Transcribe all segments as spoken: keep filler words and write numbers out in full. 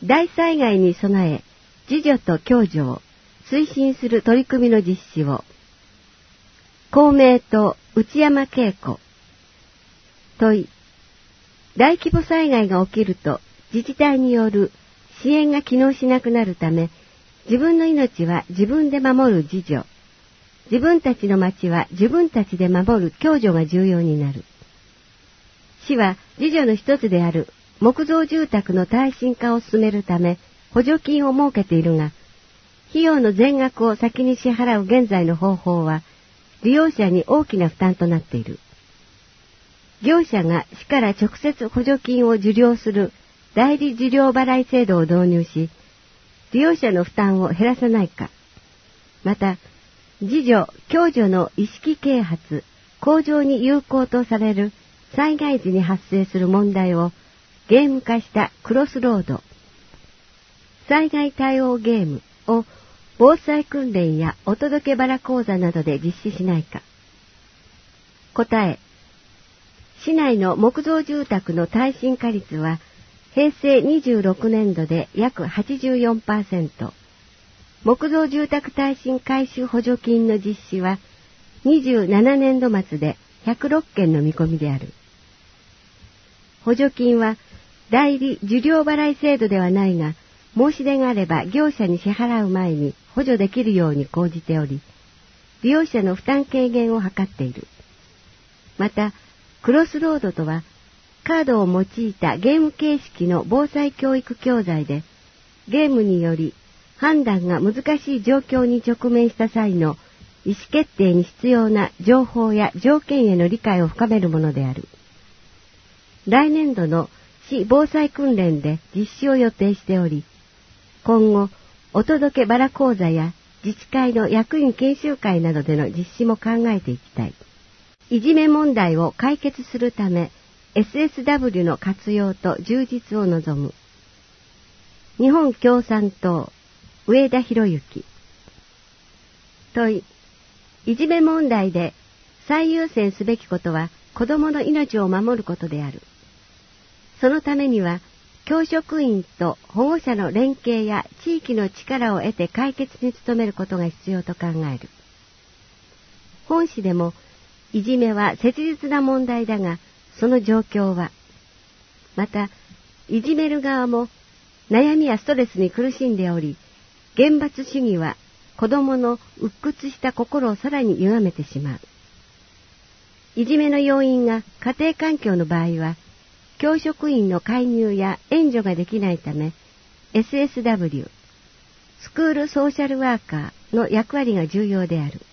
大災害に備え、自助と共助を推進する取り組みの実施を、公明党内山恵子。問い、大規模災害が起きると自治体による支援が機能しなくなるため、自分の命は自分で守る自助、自分たちの町は自分たちで守る共助が重要になる。市は自助の一つである木造住宅の耐震化を進めるため補助金を設けているが、費用の全額を先に支払う現在の方法は利用者に大きな負担となっている。業者が市から直接補助金を受領する代理受領払い制度を導入し、利用者の負担を減らさないか。また、自助・共助の意識啓発、向上に有効とされる災害時に発生する問題をゲーム化したクロスロード、災害対応ゲームを防災訓練やお届けバラ講座などで実施しないか。答え、市内の木造住宅の耐震化率は平成にじゅうろくねんどで約 はちじゅうよんパーセント、木造住宅耐震改修補助金の実施はにじゅうななねんど末でひゃくろっけんの見込みである。補助金は代理受領払い制度ではないが、申し出があれば業者に支払う前に補助できるように講じており、利用者の負担軽減を図っている。また、クロスロードとは、カードを用いたゲーム形式の防災教育教材で、ゲームにより判断が難しい状況に直面した際の意思決定に必要な情報や条件への理解を深めるものである。来年度の市防災訓練で実施を予定しており、今後、お届けバラ講座や自治会の役員研修会などでの実施も考えていきたい。いじめ問題を解決するため、エスエスダブリュー の活用と充実を望む。日本共産党、上田博之。問い、いじめ問題で最優先すべきことは子どもの命を守ることである。そのためには、教職員と保護者の連携や地域の力を得て解決に努めることが必要と考える。本市でも、いじめは切実な問題だが、その状況は、また、いじめる側も悩みやストレスに苦しんでおり、厳罰主義は子供の鬱屈した心をさらに歪めてしまう。いじめの要因が家庭環境の場合は、教職員の介入や援助ができないため、エスエスダブリュー、スクールソーシャルワーカーの役割が重要である。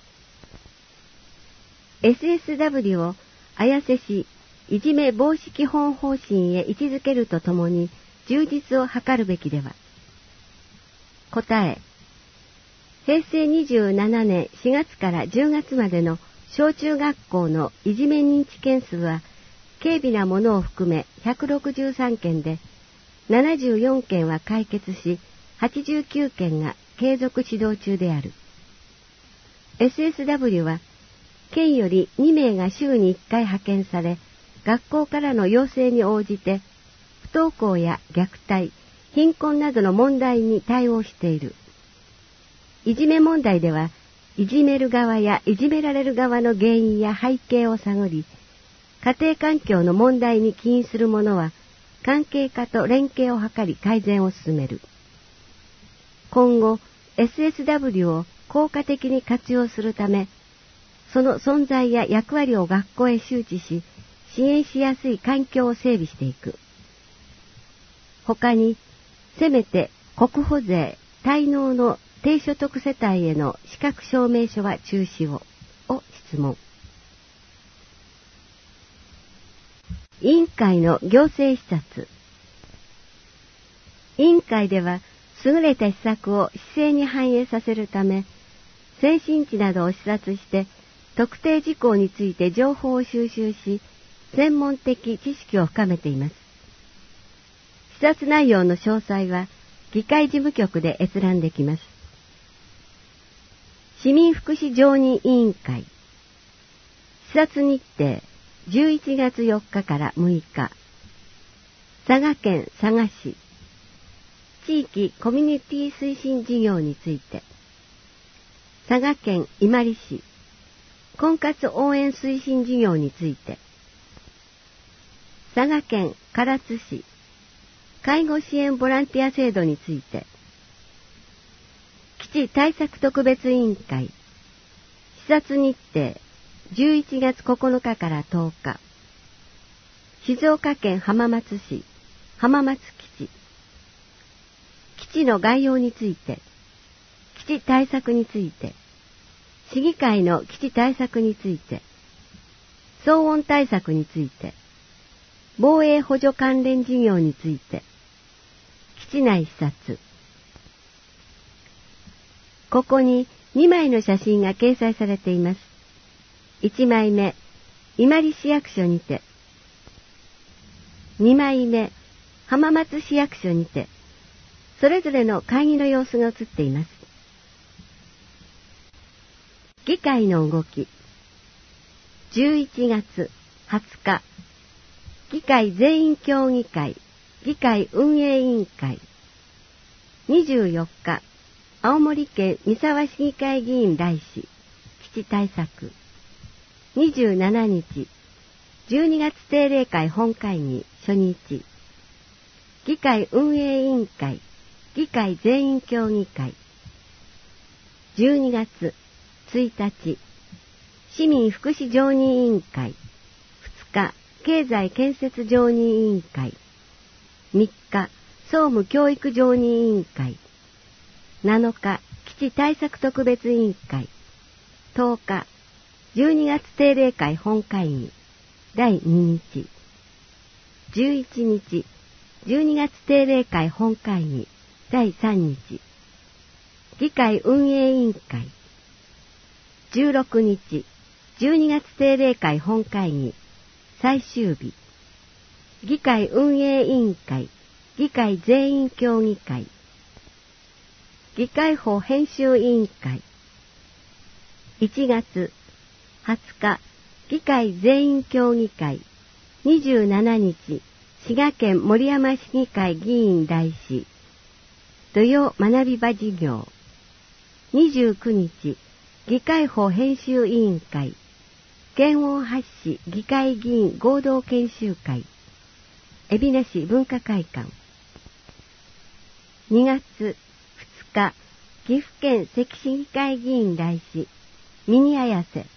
エスエスダブリュー を綾瀬市いじめ防止基本方針へ位置づけるとともに充実を図るべきでは。答え、平成にじゅうななねんしがつからじゅうがつまでの小中学校のいじめ認知件数は、軽微なものを含めひゃくろくじゅうさんけんで、ななじゅうよんけんは解決し、はちじゅうきゅうけんが継続指導中である。エスエスダブリュー は、県よりにめいが週にいっかい派遣され、学校からの要請に応じて、不登校や虐待、貧困などの問題に対応している。いじめ問題では、いじめる側やいじめられる側の原因や背景を探り、家庭環境の問題に起因する者は、関係課と連携を図り改善を進める。今後、エスエスダブリュー を効果的に活用するため、その存在や役割を学校へ周知し、支援しやすい環境を整備していく。他に、せめて国保税、滞納の低所得世帯への資格証明書は中止を、を質問。委員会の行政視察。委員会では、優れた施策を市政に反映させるため、先進地などを視察して、特定事項について情報を収集し、専門的知識を深めています。視察内容の詳細は、議会事務局で閲覧できます。市民福祉常任委員会。視察日程、じゅういちがつよっかからむいか。佐賀県佐賀市。地地域コミュニティ推進事業について、佐賀県伊万里市婚活応援推進事業について、佐賀県唐津市介護支援ボランティア制度について、基地対策特別委員会視察日程じゅういちがつここのかからとおか、静岡県浜松市浜松基地、基地の概要について、基地対策について、市議会の基地対策について、騒音対策について、防衛補助関連事業について、基地内視察。ここににまいの写真が掲載されています。いちまいめ、伊万里市役所にて、にまいめ、浜松市役所にて、それぞれの会議の様子が写っています。議会の動き。じゅういちがつはつか、議会全員協議会、議会運営委員会。にじゅうよっか、青森県三沢市議会議員来市、基地対策。にじゅうしちにち、じゅうにがつ定例会本会議初日。議会運営委員会、議会全員協議会。じゅうにがつついたち、市民福祉常任委員会。ふつか、経済建設常任委員会。みっか、総務教育常任委員会。なのか、基地対策特別委員会。とおか、じゅうにがつ定例会本会議だいににち。じゅういちにち、じゅうにがつ定例会本会議だいさんにち。議会運営委員会。じゅうろくにち、じゅうにがつ定例会本会議最終日。議会運営委員会、議会全員協議会。議会法編集委員会。いちがつはつか、議会全員協議会。にじゅうしちにち、滋賀県守山市議会議員来市。土曜学び場事業。にじゅうくにち、議会法編集委員会。県央発市議会議員合同研修会。海老名市文化会館。にがつふつか、岐阜県関市議会議員来市、ミニ綾瀬。